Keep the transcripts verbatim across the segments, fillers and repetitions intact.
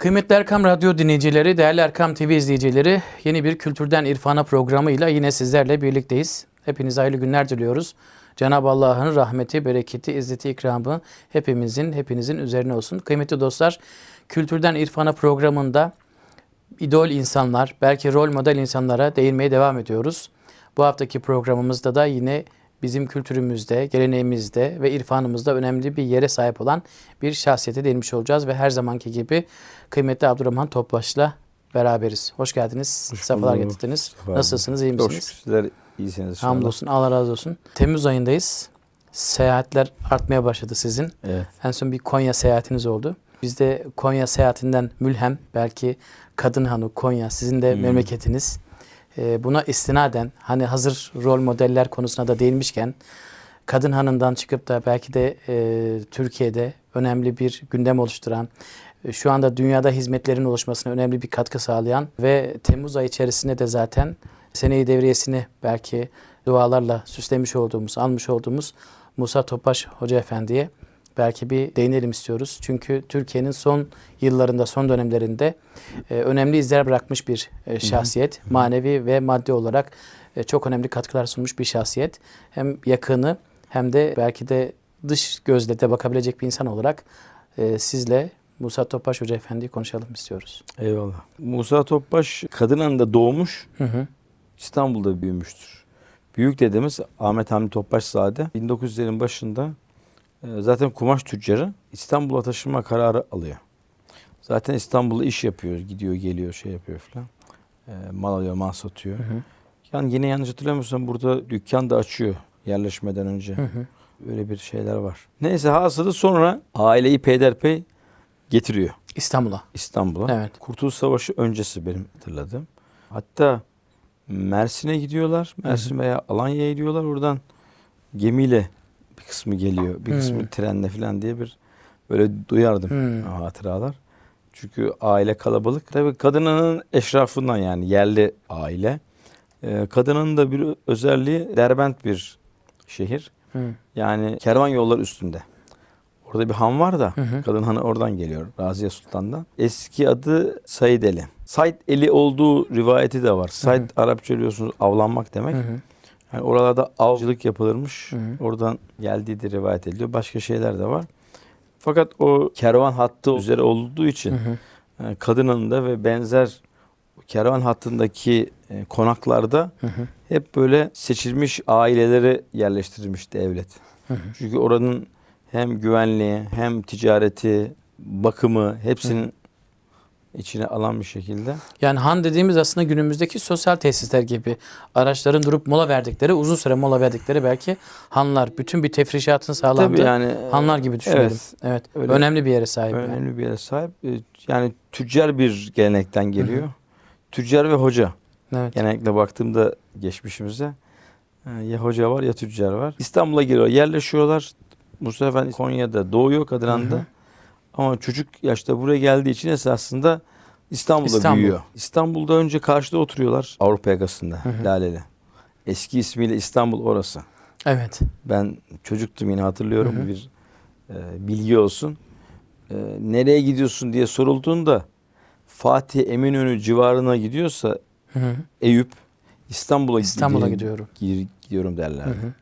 Kıymetli Erkam Radyo dinleyicileri, değerli Erkam T V izleyicileri, yeni bir Kültürden İrfana programıyla yine sizlerle birlikteyiz. Hepinize hayırlı günler diliyoruz. Cenab-ı Allah'ın rahmeti, bereketi, izzeti, ikramı hepimizin, hepinizin üzerine olsun. Kıymetli dostlar, Kültürden İrfana programında idol insanlar, belki rol model insanlara değinmeye devam ediyoruz. Bu haftaki programımızda da yine bizim kültürümüzde, geleneğimizde ve irfanımızda önemli bir yere sahip olan bir şahsiyete değinmiş olacağız. Ve her zamanki gibi kıymetli Abdurrahman Topbaş'la beraberiz. Hoş geldiniz, Hoş sefalar getirdiniz. Nasılsınız, iyi misiniz? Hoş, sizler iyisiniz. Hamdolsun, Allah razı olsun. Temmuz ayındayız. Seyahatler artmaya başladı sizin. Evet. En son bir Konya seyahatiniz oldu. Biz de Konya seyahatinden mülhem, belki Kadınhanı, Konya sizin de hmm. memleketiniz. Buna istinaden, hani hazır rol modeller konusuna da değinmişken, Kadınhanı'ndan çıkıp da belki de e, Türkiye'de önemli bir gündem oluşturan, e, şu anda dünyada hizmetlerin oluşmasına önemli bir katkı sağlayan ve Temmuz ayı içerisinde de zaten seneyi devriyesini belki dualarla süslemiş olduğumuz, almış olduğumuz Musa Topbaş Hoca Efendi'ye belki bir değinelim istiyoruz. Çünkü Türkiye'nin son yıllarında, son dönemlerinde e, önemli izler bırakmış bir e, şahsiyet. Hı hı. Manevi ve maddi olarak e, çok önemli katkılar sunmuş bir şahsiyet. Hem yakını hem de belki de dış gözle de bakabilecek bir insan olarak e, sizle Musa Topbaş Hoca Efendi'yi konuşalım istiyoruz. Eyvallah. Musa Topbaş Kadınhanı'nda doğmuş, hı hı. İstanbul'da büyümüştür. Büyük dedemiz Ahmet Hamdi Topbaşzade bin dokuz yüzlerin başında zaten kumaş tüccarı, İstanbul'a taşınma kararı alıyor. Zaten İstanbul'da iş yapıyor, gidiyor geliyor şey yapıyor falan. E, mal alıyor, mal satıyor. Hı hı. Yani yine yanlış hatırlamıyorsam burada dükkan da açıyor yerleşmeden önce. Hı hı. Öyle bir şeyler var. Neyse hasılı sonra aileyi peyderpey getiriyor. İstanbul'a. İstanbul'a. Evet. Kurtuluş Savaşı öncesi benim hatırladığım. Hatta Mersin'e gidiyorlar. Mersin hı hı. veya Alanya'ya gidiyorlar. Oradan gemiyle bir kısmı geliyor. Bir kısmı hmm. trenle falan diye bir böyle duyardım hmm. hatıralar. Çünkü aile kalabalık. Tabii Kadınhanı'nın eşrafından, yani yerli aile. Ee, Kadınhanı'nın da bir özelliği Derbent bir şehir. Hmm. Yani kervan yolları üstünde. Orada bir han var da hmm. Kadınhanı oradan geliyor. Raziye Sultan'dan. Eski adı Saideli. Said Eli olduğu rivayeti de var. Said hmm. Arapça biliyorsunuz avlanmak demek. Hmm. Yani oralarda avcılık yapılırmış. Hı hı. Oradan geldiği de rivayet ediliyor. Başka şeyler de var. Fakat o kervan hattı üzere olduğu için hı hı. Yani Kadınhanı'nda ve benzer kervan hattındaki konaklarda hı hı. hep böyle seçilmiş aileleri yerleştirilmiş devlet. Hı hı. Çünkü oranın hem güvenliği hem ticareti, bakımı hepsinin hı. içine alan bir şekilde. Yani han dediğimiz aslında günümüzdeki sosyal tesisler gibi. Araçların durup mola verdikleri, uzun süre mola verdikleri belki hanlar. Bütün bir tefrişatın sağlandığı yani, hanlar gibi düşünelim. Evet. evet. Öyle, önemli bir yere sahip. Önemli yani. bir yere sahip. Yani tüccar bir gelenekten geliyor. Hı hı. Tüccar ve hoca. Evet. Genellikle baktığımda geçmişimize ya hoca var ya tüccar var. İstanbul'a geliyor, yerleşiyorlar. Musa Efendi Konya'da doğuyor, Kadınhanı'da. Hı hı. Ama çocuk yaşta buraya geldiği için esasında İstanbul'da İstanbul. büyüyor. İstanbul'da önce karşıda oturuyorlar. Avrupa yakasında. Hı hı. Laleli. Eski ismiyle İstanbul orası. Evet. Ben çocuktum yine hatırlıyorum. Hı hı. Bir e, bilgi olsun. E, nereye gidiyorsun diye sorulduğunda Fatih Eminönü civarına gidiyorsa hı hı. Eyüp İstanbul'a İstanbul'a gidiyorum. gidiyorum derler. Hı hı.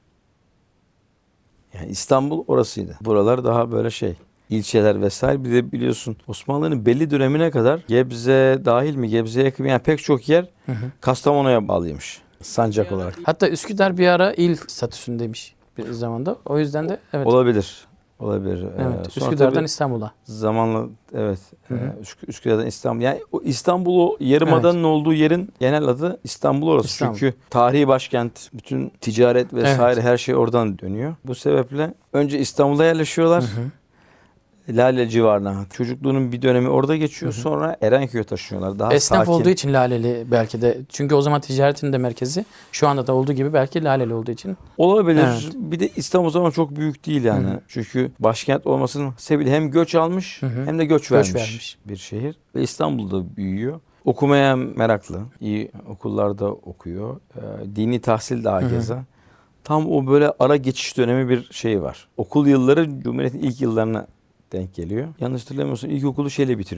Yani İstanbul orasıydı. Buralar daha böyle şey. İlçeler vesaire. Bir de biliyorsun Osmanlı'nın belli dönemine kadar Gebze dahil mi? Gebze'ye yakın yani pek çok yer hı hı. Kastamonu'ya bağlıymış. Sancak olarak. Hatta Üsküdar bir ara il statüsündeymiş bir zamanda. O yüzden de evet. Olabilir. Olabilir. Evet. Ee, Üsküdar'dan İstanbul'a. Zamanla evet. Hı hı. Üsk- Üsküdar'dan İstanbul. Yani o İstanbul o yarımadanın evet. olduğu yerin genel adı İstanbul orası. İstanbul. Çünkü tarihi başkent, bütün ticaret vesaire evet. her şey oradan dönüyor. Bu sebeple önce İstanbul'a yerleşiyorlar. Hı hı. Laleli civarına. Çocukluğunun bir dönemi orada geçiyor. Hı hı. Sonra Erenköy'e taşınıyorlar. Daha Esnaf sakin. olduğu için Laleli belki de. Çünkü o zaman ticaretin de merkezi. Şu anda da olduğu gibi belki Laleli olduğu için. Olabilir. Evet. Bir de İstanbul o zaman çok büyük değil yani. Hı hı. Çünkü başkent olmasının sebebi hem göç almış hı hı. hem de göç, göç vermiş, vermiş bir şehir. Ve İstanbul'da büyüyor. Okumaya meraklı. İyi okullarda okuyor. Ee, dini tahsil daha keza. Tam o böyle ara geçiş dönemi bir şey var. Okul yılları Cumhuriyet'in ilk yıllarına denk geliyor. Yanlış hatırlamıyorsun ilkokulu şeyle bitiriyor.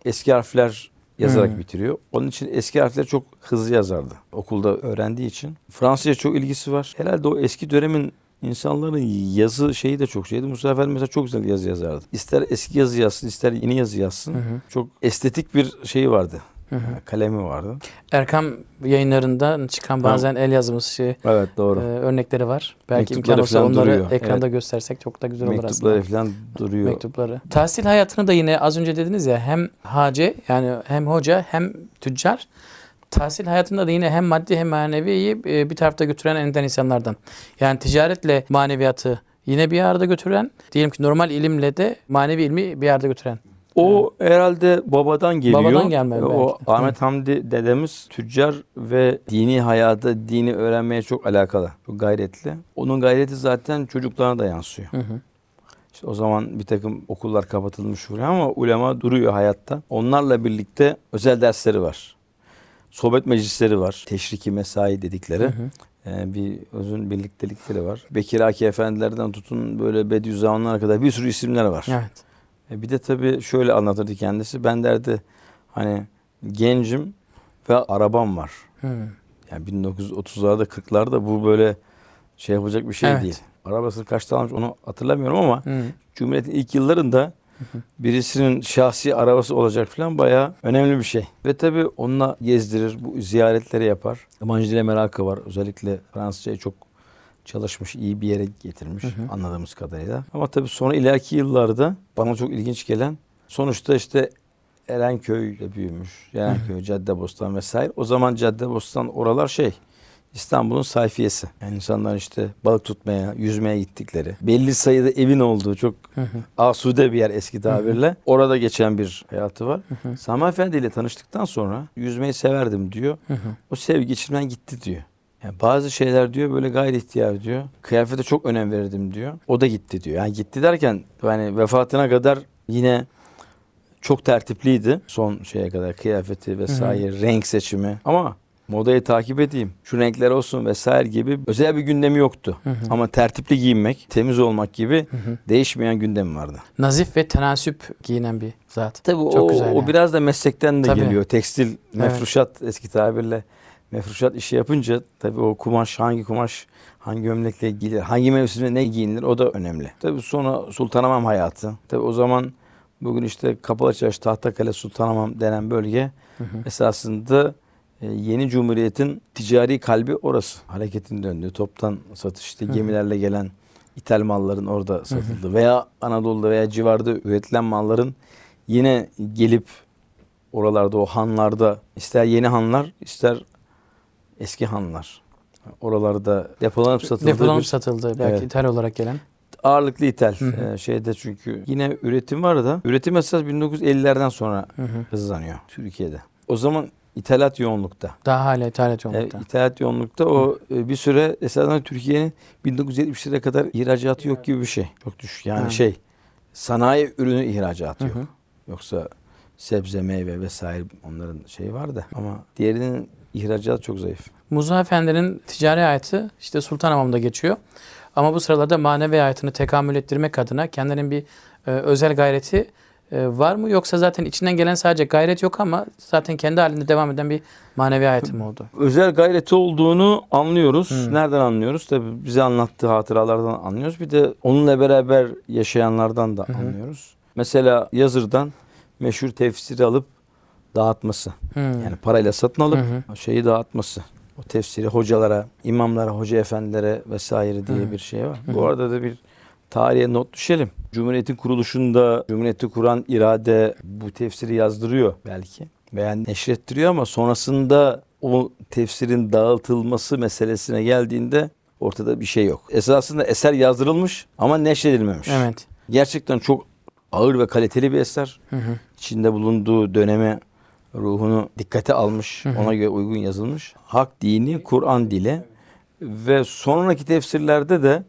eski harfler yazarak Hmm. bitiriyor. Onun için eski harfleri çok hızlı yazardı. Okulda öğrendiği için. Fransızca çok ilgisi var. Herhalde o eski dönemin insanların yazı şeyi de çok şeydi. Mustafa Efendi mesela çok güzel yazı yazardı. İster eski yazı yazsın, ister yeni yazı yazsın. Hı hı. Çok estetik bir şeyi vardı. Hı hı. Kalemi vardı. Erkam yayınlarından çıkan bazen el yazımız şey, Evet, doğru. e, örnekleri var. Belki Mektupları imkan olsa falan onları duruyor. ekranda Evet. göstersek çok da güzel olur Mektupları aslında. falan duruyor. Mektupları. Tahsil hayatını da yine az önce dediniz ya, hem hace yani hem hoca hem tüccar. Tahsil hayatında da yine hem maddi hem maneviyi e, bir tarafta götüren enden insanlardan. Yani ticaretle maneviyatı yine bir arada götüren, diyelim ki normal ilimle de manevi ilmi bir arada götüren. O herhalde babadan geliyor. Babadan gelme E, O belki. Ahmet Hamdi dedemiz tüccar ve dini hayata, dini öğrenmeye çok alakalı. Çok gayretli. Onun gayreti zaten çocuklarına da yansıyor. Hı hı. İşte o zaman bir takım okullar kapatılmış buraya ama ulema duruyor hayatta. Onlarla birlikte özel dersleri var. Sohbet meclisleri var. Teşriki mesai dedikleri. Hı hı. Ee, bir özün birliktelikleri var. Bekir Aki Efendilerden tutun böyle Bediüzzamanlara kadar bir sürü isimler var. Evet. E bir de tabii şöyle anlatırdı kendisi. Ben derdi hani gencim ve arabam var. Hı. Yani bin dokuz yüz otuzlarda kırklarda bu böyle şey yapacak bir şey Evet. değil. Arabasını kaçta almış onu hatırlamıyorum ama Hı. Cumhuriyet'in ilk yıllarında birisinin şahsi arabası olacak falan bayağı önemli bir şey. Ve tabii onunla gezdirir, bu ziyaretleri yapar. Yabancı dile merakı var. Özellikle Fransızcayı çok çalışmış, iyi bir yere getirmiş Hı hı. anladığımız kadarıyla. Ama tabii sonra ileriki yıllarda bana çok ilginç gelen, sonuçta işte Erenköy'de büyümüş. Erenköy, Caddebostan vesaire. O zaman Caddebostan oralar şey, İstanbul'un sayfiyesi. Yani insanlar işte balık tutmaya, yüzmeye gittikleri, belli sayıda evin olduğu çok Hı hı. asude bir yer eski tabirle. Orada geçen bir hayatı var. Hı hı. Sami Efendi ile tanıştıktan sonra yüzmeyi severdim diyor. Hı hı. O sevgi içimden gitti diyor. Yani bazı şeyler diyor böyle gayri ihtiyar diyor. Kıyafete çok önem verirdim diyor. O da gitti diyor. Yani gitti derken yani vefatına kadar yine çok tertipliydi. Son şeye kadar kıyafeti vesaire, renk seçimi. Ama modayı takip edeyim, şu renkler olsun vesaire gibi özel bir gündemi yoktu. Hı hı. Ama tertipli giyinmek, temiz olmak gibi Hı hı. değişmeyen gündemi vardı. Nazif ve tenasüp giyinen bir zat. Tabii Çok o, güzel o yani. biraz da meslekten de Tabii. geliyor. Tekstil, mefruşat eski tabirle mefruşat işi yapınca tabii o kumaş hangi kumaş hangi gömlekle giyilir, hangi mevsimde ne giyinilir o da önemli. Tabii sonra Sultanahmet hayatı. Tabii o zaman bugün işte Kapalıçarşı, Tahtakale, Sultanahmet denen bölge Hı hı. esasında e, yeni Cumhuriyet'in ticari kalbi orası. Hareketin döndüğü, toptan satışta gemilerle gelen ithal malların orada satıldı. Hı hı. Veya Anadolu'da veya civarda üretilen malların yine gelip oralarda o hanlarda ister yeni hanlar ister eski hanlar oralarda depolanıp satıldı. Depolanıp bir, satıldı belki evet. ithal olarak gelen. Ağırlıklı ithal Hı hı. e, şeyde çünkü yine üretim var da üretim esas bin dokuz yüz ellilerden sonra Hı hı. hızlanıyor Türkiye'de. O zaman ithalat yoğunlukta. Daha hala ithalat yoğunlukta. E, ithalat yoğunlukta o e, bir süre esasında Türkiye'nin bin dokuz yüz yetmişlere kadar ihracatı yok gibi bir şey. Çok düşük. Yani Hı. şey sanayi ürünü ihracatı Hı yok. hı. Yoksa sebze, meyve vesaire onların şeyi var da ama diğerinin ihracatı çok zayıf. Muza Efendi'nin ticari hayatı işte Sultanahmet'te geçiyor. Ama bu sıralarda manevi hayatını tekamül ettirmek adına kendinin bir e, özel gayreti e, var mı? Yoksa zaten içinden gelen sadece gayret yok ama zaten kendi halinde devam eden bir manevi hayatı mı oldu? Özel gayreti olduğunu anlıyoruz. Hmm. Nereden anlıyoruz? Tabii bize anlattığı hatıralardan anlıyoruz. Bir de onunla beraber yaşayanlardan da Hı hı. anlıyoruz. Mesela Yazır'dan meşhur tefsiri alıp dağıtması. Hmm. Yani parayla satın alıp Hı hı. şeyi dağıtması. O tefsiri hocalara, imamlara, hoca efendilere vesaire diye Hı hı. bir şey var. Hı hı. Bu arada da bir tarihe not düşelim. Cumhuriyet'in kuruluşunda Cumhuriyeti kuran irade bu tefsiri yazdırıyor belki veya neşrettiriyor ama sonrasında o tefsirin dağıtılması meselesine geldiğinde ortada bir şey yok. Esasında eser yazdırılmış ama neşredilmemiş. Evet. Gerçekten çok ağır ve kaliteli bir eser. Hı hı. İçinde bulunduğu döneme ruhunu dikkate almış, Hı hı. ona göre uygun yazılmış. Hak dini, Kur'an dili ve sonraki tefsirlerde de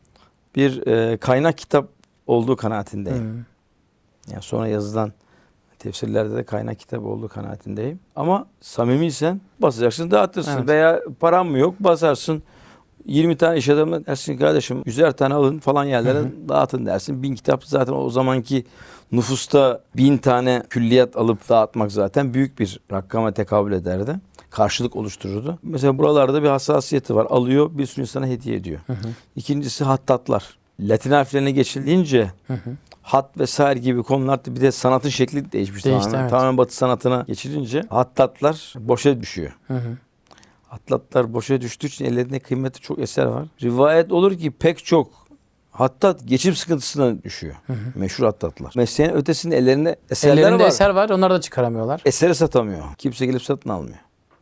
bir e, kaynak kitap olduğu kanaatindeyim. Hı. Yani sonra yazılan tefsirlerde de kaynak kitap olduğu kanaatindeyim. Ama samimiysen basacaksın, dağıtırsın Evet. veya paran mı yok basarsın. yirmi tane iş adamına dersin kardeşim yüzer tane alın falan yerlere Hı hı. dağıtın dersin. Bin kitap zaten o zamanki nüfusta bin tane külliyat alıp dağıtmak zaten büyük bir rakama tekabül ederdi. Karşılık oluştururdu. Mesela buralarda bir hassasiyeti var. Alıyor, bir sürü insana hediye ediyor. Hı hı. İkincisi hattatlar. Latin harflerine geçilince Hı hı. hat vesaire gibi konularda bir de sanatın şekli değişmiş. Değişti, tamamen. evet. Tamamen Batı sanatına geçilince hattatlar boşa düşüyor. Hı hı. Hattatlar boşa düştüğü için ellerinde kıymetli çok eser var. Rivayet olur ki pek çok hattat geçim sıkıntısına düşüyor. Hı hı. Meşhur hattatlar. Mesleğin ötesinde ellerinde eserler Ellerinde var. eser var, onları da çıkaramıyorlar. Eseri satamıyor. Kimse gelip satın almıyor.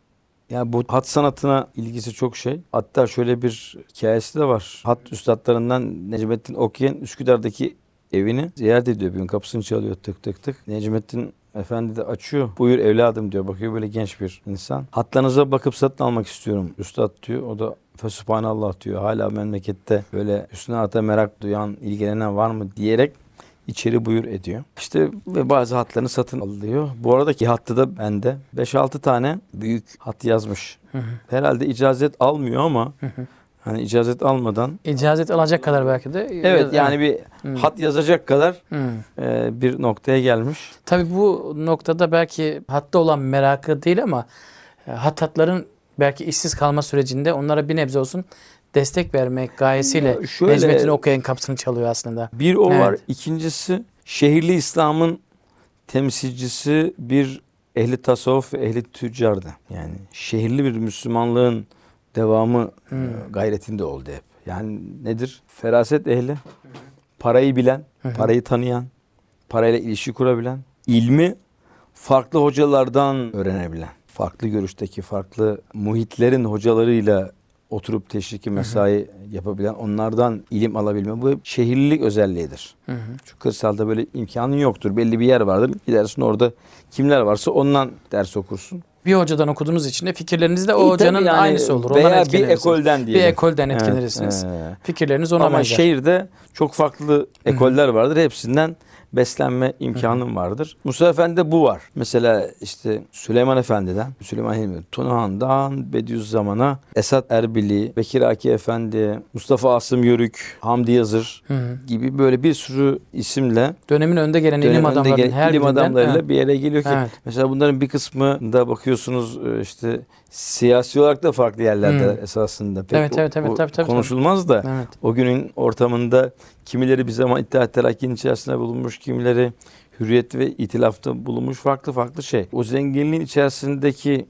Yani bu hat sanatına ilgisi çok şey. Hatta şöyle bir hikayesi de var. Hat üstadlarından Necmettin Okuyen Üsküdar'daki evini ziyaret ediyor. Bir gün kapısını çalıyor tık tık tık. Necmettin Efendi de açıyor. Buyur evladım diyor. Bakıyor böyle genç bir insan. Hatlarınıza bakıp satın almak istiyorum üstad diyor. O da Fesubhanallah diyor. Hala memlekette böyle üstüne hata merak duyan, ilgilenen var mı diyerek içeri buyur ediyor. İşte ve bazı hatlarını satın alıyor. Bu aradaki hattı da bende beş altı tane büyük hat yazmış. Hı hı. Herhalde icazet almıyor ama Hı hı. hani icazet almadan İcazet alacak kadar belki de. evet yani bir Hı. hat yazacak kadar Hı. e, bir noktaya gelmiş. Tabii bu noktada belki hatta olan merakı değil ama e, hattatların belki işsiz kalma sürecinde onlara bir nebze olsun destek vermek gayesiyle Ya şöyle- Necmettin Okuyen kapısını çalıyor aslında. Bir o Evet. var. İkincisi şehirli İslam'ın temsilcisi bir ehli tasavvuf ve ehli tüccardı. Yani şehirli bir Müslümanlığın devamı Hmm. e, gayretinde oldu hep. Yani nedir? Feraset ehli, parayı bilen, Hı hı. parayı tanıyan, parayla ilişki kurabilen, ilmi farklı hocalardan öğrenebilen, farklı görüşteki, farklı muhitlerin hocalarıyla oturup teşriki mesai yapabilen, onlardan ilim alabilme. Bu şehirlilik özelliğidir. Hı hı. Şu kırsalda böyle imkanın yoktur. Belli bir yer vardır. Gidersin orada kimler varsa ondan ders okursun. Bir hocadan okuduğunuz için de fikirleriniz de o İyi, hocanın tabii yani aynısı olur. Ondan veya bir etkilenirsiniz. ekolden Bir diyelim. ekolden Evet, etkilenirsiniz. evet. Fikirleriniz ona Ama benzer. şehirde çok farklı ekoller vardır. Hepsinden beslenme imkanım vardır. Musa Efendi'de bu var. Mesela işte Süleyman Efendi'den, Süleyman Hilmi Tunahan'dan Bediüzzaman'a, Esat Erbili, Bekir Aki Efendi, Mustafa Asım Yörük, Hamdi Yazır Hı hı. gibi böyle bir sürü isimle Dönemin önde gelen dönem ilim önde adamlarının gelen her ilim birinden, adamlarıyla evet. bir yere geliyor ki Evet. mesela bunların bir kısmında bakıyorsunuz e, işte siyasi olarak da farklı yerlerde Hmm. esasında. Pek Evet, o- evet, evet, o tabii, tabii, konuşulmaz da Evet. o günün ortamında kimileri bir zaman İttihat Terakki'nin içerisinde bulunmuş, kimileri Hürriyet ve İtilaf'ta bulunmuş, farklı farklı şey. O zenginliğin içerisindeki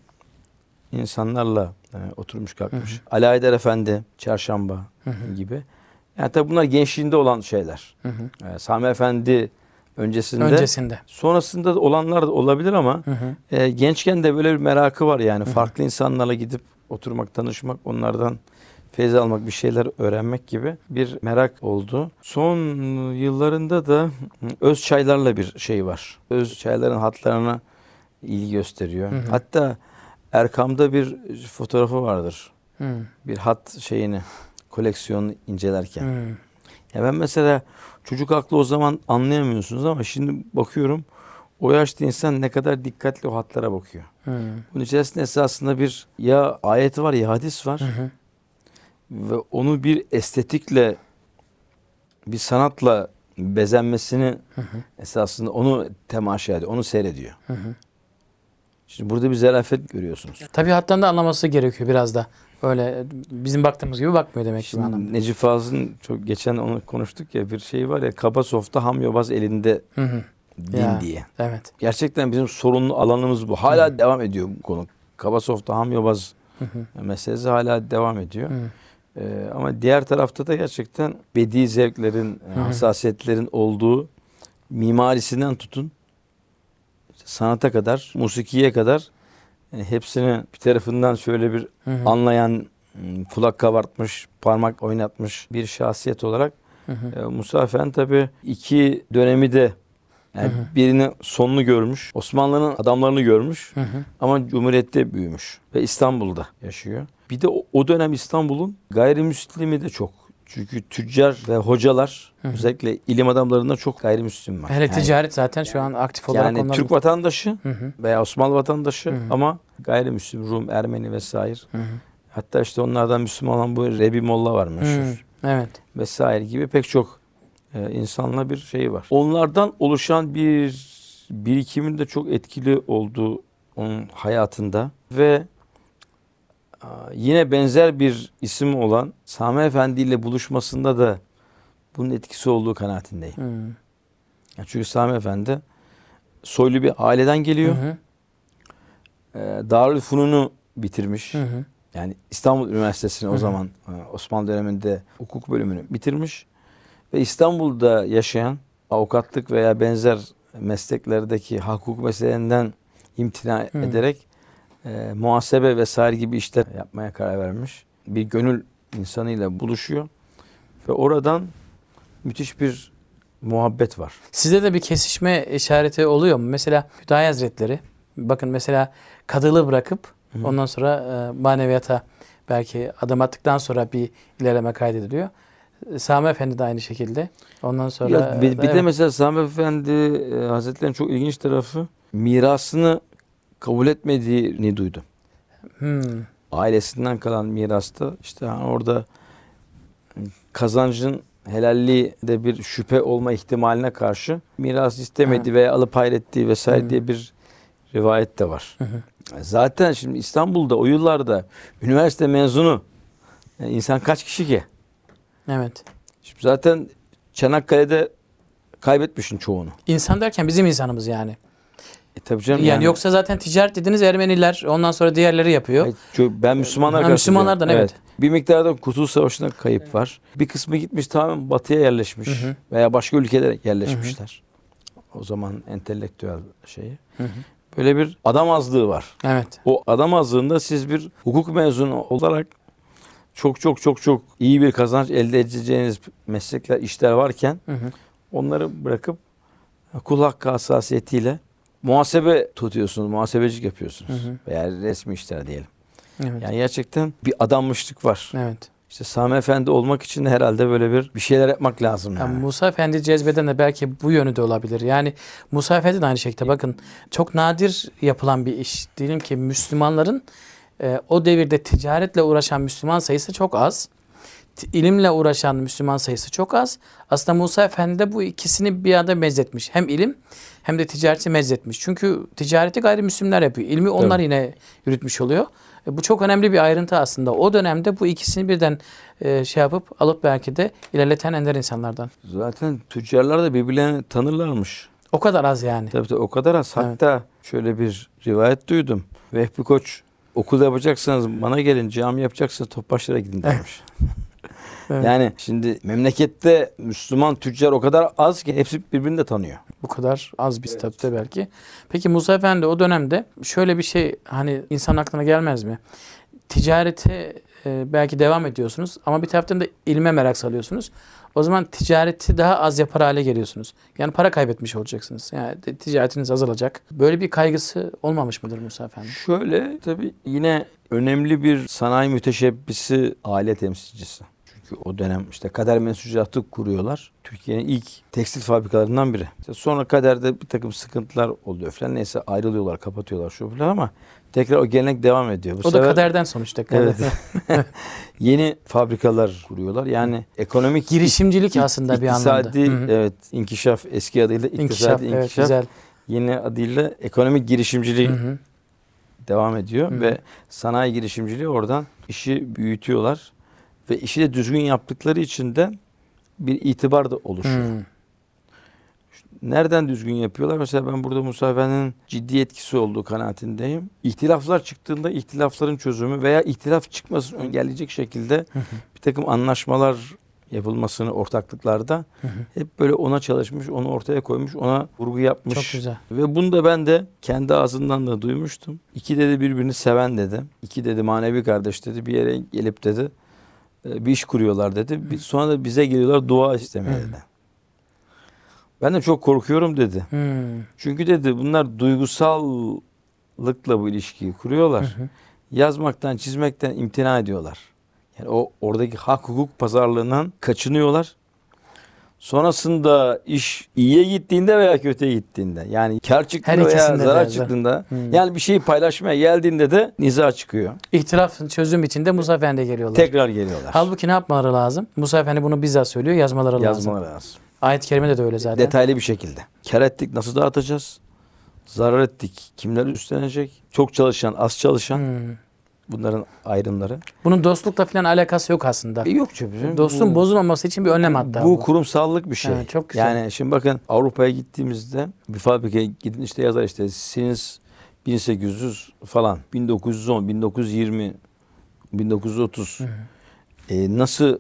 insanlarla e, oturmuş kalkmış. Hı hı. Ali Haydar Efendi, Çarşamba Hı hı. gibi. Yani tabii bunlar gençliğinde olan şeyler. Hı hı. E, Sami Efendi öncesinde, Öncesinde. sonrasında da olanlar da olabilir ama Hı hı. e, gençken de böyle bir merakı var yani. Hı hı. Farklı insanlarla gidip oturmak, tanışmak, onlardan feyz almak, bir şeyler öğrenmek gibi bir merak oldu. Son yıllarında da öz çaylarla bir şey var. Öz çayların hatlarına ilgi gösteriyor. Hı hı. Hatta Erkam'da bir fotoğrafı vardır. Hı. Bir hat şeyini, koleksiyonu incelerken. Hı. Ya ben mesela çocuk aklı o zaman anlayamıyorsunuz ama şimdi bakıyorum o yaşta insan ne kadar dikkatli o hatlara bakıyor. Hı. Bunun içerisinde esasında bir ya ayet var ya hadis var Hı hı. ve onu bir estetikle bir sanatla bezenmesini Hı hı. esasında onu temaşa ediyor, onu seyrediyor. Hı hı. Şimdi burada bir zarafet görüyorsunuz. Tabii hattan da anlaması gerekiyor biraz da. Öyle bizim baktığımız gibi bakmıyor demek ki. bu anlamda. Şimdi Necip Fazıl'ın çok geçen onu konuştuk ya bir şey var ya kaba softa ham yobaz elinde Hı hı. din Ya. diye. Evet. Gerçekten bizim sorunlu alanımız bu. Hala devam ediyor bu konu. Kaba softa ham yobaz Hı hı. meselesi hala devam ediyor. Hı. Ee, ama diğer tarafta da gerçekten bedi zevklerin, Hı hı. hassasiyetlerin olduğu mimarisinden tutun sanata kadar, musikiye kadar e, hepsini bir tarafından şöyle bir Hı hı. anlayan, m, kulak kabartmış, parmak oynatmış bir şahsiyet olarak Hı hı. e, Musa Efendi tabii iki dönemi de yani Hı hı. birini sonunu görmüş, Osmanlı'nın adamlarını görmüş Hı hı. ama Cumhuriyet'te büyümüş ve İstanbul'da yaşıyor. Bir de o, o dönem İstanbul'un gayrimüslimi de çok. Çünkü tüccar ve hocalar Hı hı. özellikle ilim adamlarında çok gayrimüslim var. Hele Yani- ticaret zaten şu an aktif olarak yani onlar. Türk vatandaşı Hı hı. veya Osmanlı vatandaşı Hı hı. ama gayrimüslim, Rum, Ermeni vesaire. Hı hı. Hatta işte onlardan Müslüman olan bu Rebi Molla var meşhur. Hmm, evet. Vesaire gibi pek çok e, insanla bir şey var. Onlardan oluşan bir birikimin de çok etkili olduğu onun hayatında ve a, yine benzer bir isim olan Sami Efendi ile buluşmasında da bunun etkisi olduğu kanaatindeyim. Hmm. Yani çünkü Sami Efendi soylu bir aileden geliyor. Hı hı. E, Darülfünun'u bitirmiş. Hı hı. Yani İstanbul Üniversitesi'ni Hı o hı. zaman e, Osmanlı döneminde hukuk bölümünü bitirmiş. Ve İstanbul'da yaşayan avukatlık veya benzer mesleklerdeki hak hukuk meselelerinden imtina Hı. ederek e, muhasebe vesaire gibi işler yapmaya karar vermiş. Bir gönül insanıyla buluşuyor ve oradan müthiş bir muhabbet var. Sizde de bir kesişme işareti oluyor mu? Mesela Hüdayi Hazretleri, bakın mesela kadılığı bırakıp Hı. ondan sonra e, maneviyata belki adım attıktan sonra bir ilerleme kaydediliyor. Sami Efendi de aynı şekilde. Ondan sonra Ya, bir, bir de evet. mesela Sami Efendi e, Hazretleri'nin çok ilginç tarafı mirasını kabul etmediğini duydum. Hmm. Ailesinden kalan mirasta işte hani orada kazancın helalliği de bir şüphe olma ihtimaline karşı miras istemedi Ha. veya alıp hayrettiği vesaire Hı. diye bir rivayet de var. Hı hı. Zaten şimdi İstanbul'da o yıllarda üniversite mezunu yani insan kaç kişi ki? Evet. Şimdi zaten Çanakkale'de kaybetmişsin çoğunu. İnsan derken bizim insanımız yani. E tabii canım Yani, yani. yoksa zaten ticaret dediniz Ermeniler, ondan sonra diğerleri yapıyor. Ay, çok- ben Müslümanlar Ha, Müslümanlardan, evet. Bir miktarda Kurtuluş Savaşı'nda kayıp var. Bir kısmı gitmiş tamamen batıya yerleşmiş. Hı hı. Veya başka ülkelere yerleşmişler. O zaman entelektüel şeyi. Hı hı. Böyle bir adam azlığı var. Evet. O adam azlığında siz bir hukuk mezunu olarak çok çok çok çok iyi bir kazanç elde edeceğiniz meslekler, işler varken Hı hı. onları bırakıp kul hakkı hassasiyetiyle muhasebe tutuyorsunuz, muhasebecilik yapıyorsunuz. Hı hı. Veya resmi işler diyelim. Evet. Yani gerçekten bir adanmışlık var. Evet. İşte Sami Efendi olmak için de herhalde böyle bir bir şeyler yapmak lazım yani. Yani Musa Efendi cezbeden de belki bu yönü de olabilir. Yani Musa Efendi de aynı şekilde bakın çok nadir yapılan bir iş. Diyelim ki Müslümanların e, o devirde ticaretle uğraşan Müslüman sayısı çok az. T- İlimle uğraşan Müslüman sayısı çok az. Aslında Musa Efendi de bu ikisini bir anda mezzetmiş. Hem ilim hem de ticareti mezzetmiş. Çünkü ticareti gayrimüslimler yapıyor. İlmi onlar Tabii. yine yürütmüş oluyor. E, bu çok önemli bir ayrıntı aslında. O dönemde bu ikisini birden e, şey yapıp alıp belki de ilerleten ender insanlardan. Zaten tüccarlar da birbirlerini tanırlarmış. O kadar az yani. Tabii tabii o kadar az. Hatta şöyle bir rivayet duydum. Vehbi Koç okul yapacaksanız bana gelin, cami yapacaksınız Topbaşlar'a gidin demiş. Evet. Yani şimdi memlekette Müslüman tüccar o kadar az ki hepsi birbirini de tanıyor. Bu kadar az bir statüde belki. Peki Musa Efendi o dönemde şöyle bir şey hani insan aklına gelmez mi? Ticarete e, belki devam ediyorsunuz ama bir taraftan da ilme merak salıyorsunuz. O zaman ticareti daha az yapar hale geliyorsunuz. Yani para kaybetmiş olacaksınız. Yani de- ticaretiniz azalacak. Böyle bir kaygısı olmamış mıdır Musa Efendi? Şöyle tabii yine önemli bir sanayi müteşebbisi, aile temsilcisi. Çünkü o dönem işte Kader Mensucatı kuruyorlar. Türkiye'nin ilk tekstil fabrikalarından biri. İşte sonra Kader'de bir takım sıkıntılar oluyor falan. Neyse ayrılıyorlar, kapatıyorlar şu falan ama tekrar o gelenek devam ediyor. Bu O da kaderden sonuçta. Evet. Yeni fabrikalar kuruyorlar. Yani ekonomik Girişimcilik aslında bir anlamda. iktisadi, Hı hı. evet, inkişaf eski adıyla iktisadi İnkişaf, inkişaf, evet, güzel. yeni adıyla ekonomik girişimciliği Hı hı. devam ediyor Hı. ve sanayi girişimciliği oradan işi büyütüyorlar ve işi de düzgün yaptıkları için de bir itibar da oluşuyor. Hı. Nereden düzgün yapıyorlar? Mesela ben burada Musa Efendi'nin ciddi etkisi olduğu kanaatindeyim. İhtilaflar çıktığında ihtilafların çözümü veya ihtilaf çıkmasını engelleyecek şekilde Hı hı. bir takım anlaşmalar yapılmasını ortaklıklarda Hı hı. hep böyle ona çalışmış, onu ortaya koymuş, ona vurgu yapmış. Çok güzel. Ve bunu da ben de kendi ağzından da duymuştum. İki dedi birbirini seven dedi. İki dedi manevi kardeş dedi. Bir yere gelip dedi bir iş kuruyorlar dedi. Bir, sonra da bize geliyorlar dua istemeye Hı. dedi. Ben de çok korkuyorum dedi. Hı. Çünkü dedi bunlar duygusallıkla bu ilişkiyi kuruyorlar. Hı hı. Yazmaktan, çizmekten imtina ediyorlar. Yani o oradaki hak hukuk pazarlığından kaçınıyorlar. Sonrasında iş iyiye gittiğinde veya kötüye gittiğinde, yani kar çıktığında Her veya ikisinde de zarar zaten. çıktığında, Hmm. yani bir şeyi paylaşmaya geldiğinde de niza çıkıyor. İhtilaf çözüm içinde Musa Efendi'ye geliyorlar. Tekrar geliyorlar. Halbuki ne yapmaları lazım? Musa Efendi bunu bizzat söylüyor, yazmaları lazım. Yazmaları lazım. Ayet-i kerimede de öyle zaten. Detaylı bir şekilde. Kar ettik, nasıl dağıtacağız? Zarar ettik, kimler üstlenecek? Çok çalışan, az çalışan. Hmm. Bunların ayrımları. Bunun dostlukla falan alakası yok aslında. E yok canım. Dostluğun Bu- bozulmaması için bir önlem hatta Bu bu. kurumsallık bir şey. Evet, çok güzel. Yani şimdi bakın, Avrupa'ya gittiğimizde bir fabrikaya gidin, işte yazar işte Siemens bin sekiz yüz falan, bin dokuz yüz on, bin dokuz yüz yirmi, bin dokuz yüz otuz. Hı hı. E, nasıl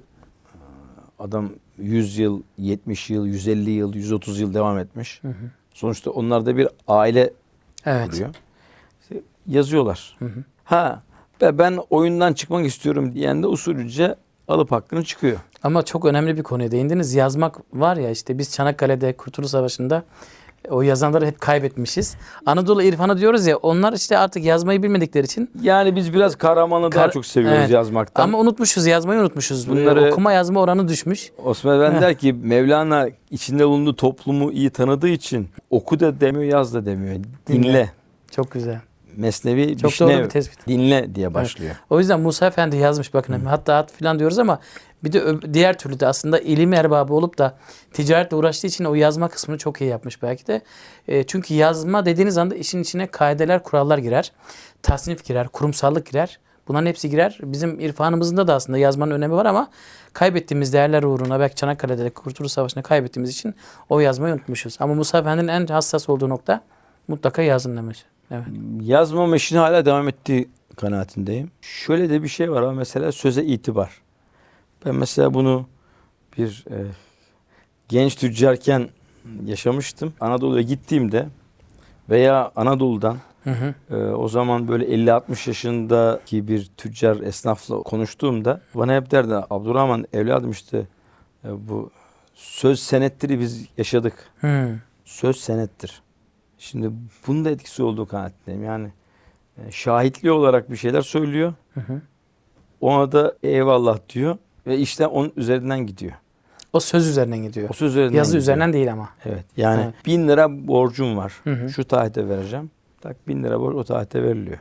adam yüz yıl, yetmiş yıl, yüz elli yıl, yüz otuz yıl devam etmiş. Hı hı. Sonuçta onlar da bir aile Evet. kuruyor. İşte yazıyorlar. Hı hı. Ha, ve ben oyundan çıkmak istiyorum diyen de usulüce alıp hakkını çıkıyor. Ama çok önemli bir konuya değindiniz. Yazmak var ya, işte biz Çanakkale'de Kurtuluş Savaşı'nda o yazanları hep kaybetmişiz. Anadolu irfanı diyoruz ya, onlar işte artık yazmayı bilmedikleri için. Yani biz biraz kahramanı daha Kar- çok seviyoruz Evet. yazmaktan. Ama unutmuşuz, yazmayı unutmuşuz. Bunları- Okuma yazma oranı düşmüş. Osman Efendi Heh. der ki, Mevlana içinde bulunduğu toplumu iyi tanıdığı için oku da demiyor, yaz da demiyor. Dinle. Dinle. Çok güzel. Mesnevi Çok Bişnev, doğru bir tespit. dinle diye başlıyor. O yüzden Musa Efendi yazmış bakın. Hatta hat falan diyoruz ama bir de ö- diğer türlü de aslında ilim erbabı olup da ticaretle uğraştığı için o yazma kısmını çok iyi yapmış belki de. E, çünkü yazma dediğiniz anda işin içine kaideler, kurallar girer. Tasnif girer, kurumsallık girer. Bunların hepsi girer. Bizim irfanımızda da aslında yazmanın önemi var ama kaybettiğimiz değerler uğruna, belki Çanakkale'de Kurtuluş Savaşı'nda kaybettiğimiz için o yazmayı unutmuşuz. Ama Musa Efendi'nin en hassas olduğu nokta mutlaka yazın demiş. Evet. Yazma işine hala devam ettiği kanaatindeyim. Şöyle de bir şey var ama mesela söze itibar. Ben mesela bunu bir e, genç tüccarken yaşamıştım. Anadolu'ya gittiğimde veya Anadolu'dan Hı hı. e, o zaman böyle elli altmış yaşındaki bir tüccar esnafla konuştuğumda bana hep derdi, Abdurrahman evladım işte e, bu söz senettir, biz yaşadık. Hı. Söz senettir. Şimdi bunun da etkisi olduğu kanaatindeyim. Yani e, şahitli olarak bir şeyler söylüyor. Hı hı. Ona da eyvallah diyor ve işte onun üzerinden gidiyor. O söz üzerinden gidiyor. O söz üzerinden Yazı gidiyor. üzerinden değil ama. Evet. Yani Evet. bin lira borcum var. Hı hı. Şu tarihte vereceğim. Tak bin lira borç o tarihte veriliyor.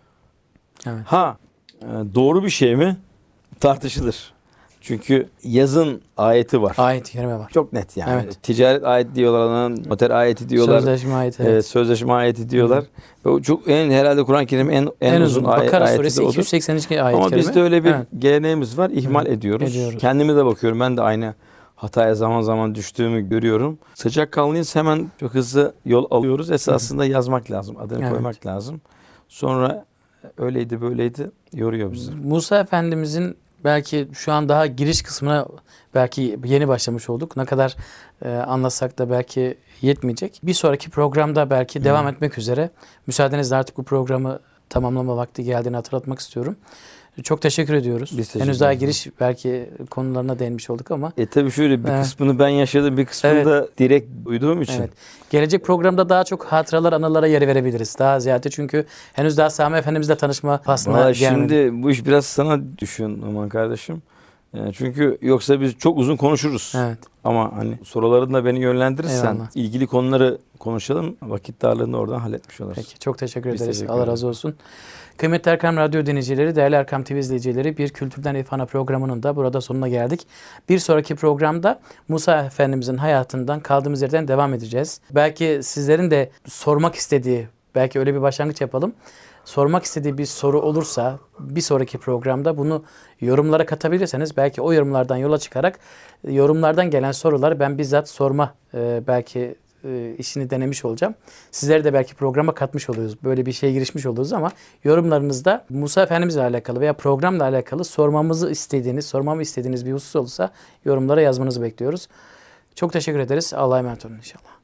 Evet. Ha e, doğru bir şey mi? Tartışılır. Çünkü yazın ayeti var. Ayet-i kerime var. Çok net yani. Evet. Ticaret ayeti diyorlar, noter ayeti diyorlar. Sözleşme ayeti. Evet. Evet. Sözleşme ayeti diyorlar. Ve o çok en herhalde Kur'an-ı Kerim'in en, en, En uzun, uzun. ay- Bakara ayeti suresi de odur. iki yüz seksen iki ayet-i Ama kerime. bizde öyle bir Evet. geleneğimiz var. İhmal Hı. ediyoruz. Ediyoruz. Kendime de bakıyorum. Ben de aynı hataya zaman zaman düştüğümü görüyorum. Sıcakkanlıyız, hemen çok hızlı yol alıyoruz. Esasında yazmak lazım. Adını Evet. koymak lazım. Sonra öyleydi böyleydi yoruyor bizi. Musa Efendimizin belki şu an daha giriş kısmına belki yeni başlamış olduk. Ne kadar e, anlatsak da belki yetmeyecek. Bir sonraki programda belki devam etmek üzere. Müsaadenizle artık bu programı tamamlama vakti geldiğini hatırlatmak istiyorum. Çok teşekkür ediyoruz. Biz teşekkür Henüz daha ederiz. giriş belki konularına değinmiş olduk ama. E tabii şöyle bir Evet. kısmını ben yaşadım, bir kısmını Evet. da direkt duyduğum için. Evet. Gelecek programda daha çok hatıralar, anılara yer verebiliriz. Daha ziyade çünkü henüz daha Sami Efendimizle tanışma faslına Vallahi gelmedi. şimdi bu iş biraz sana düşün aman kardeşim. Yani çünkü yoksa biz çok uzun konuşuruz. Evet. Ama hani sorularınla beni yönlendirirsen Eyvallah. ilgili konuları konuşalım. Vakit darlığını oradan halletmiş oluruz. Peki, çok teşekkür Biz ederiz. teşekkür Allah ederiz. razı olsun. Kıymetli Erkam Radyo dinleyicileri, değerli Erkam T V izleyicileri, bir Kültürden İrfana programının da burada sonuna geldik. Bir sonraki programda Musa Efendimizin hayatından kaldığımız yerden devam edeceğiz. Belki sizlerin de sormak istediği, belki öyle bir başlangıç yapalım. Sormak istediği bir soru olursa bir sonraki programda bunu yorumlara katabilirseniz belki o yorumlardan yola çıkarak yorumlardan gelen soruları ben bizzat sorma e, belki e, işini denemiş olacağım. Sizleri de belki programa katmış oluyoruz. Böyle bir şeye girişmiş oluyoruz ama yorumlarınızda Musa Efendimizle alakalı veya programla alakalı sormamızı istediğiniz, sormamı istediğiniz bir husus olursa yorumlara yazmanızı bekliyoruz. Çok teşekkür ederiz. Allah'a emanet olun inşallah.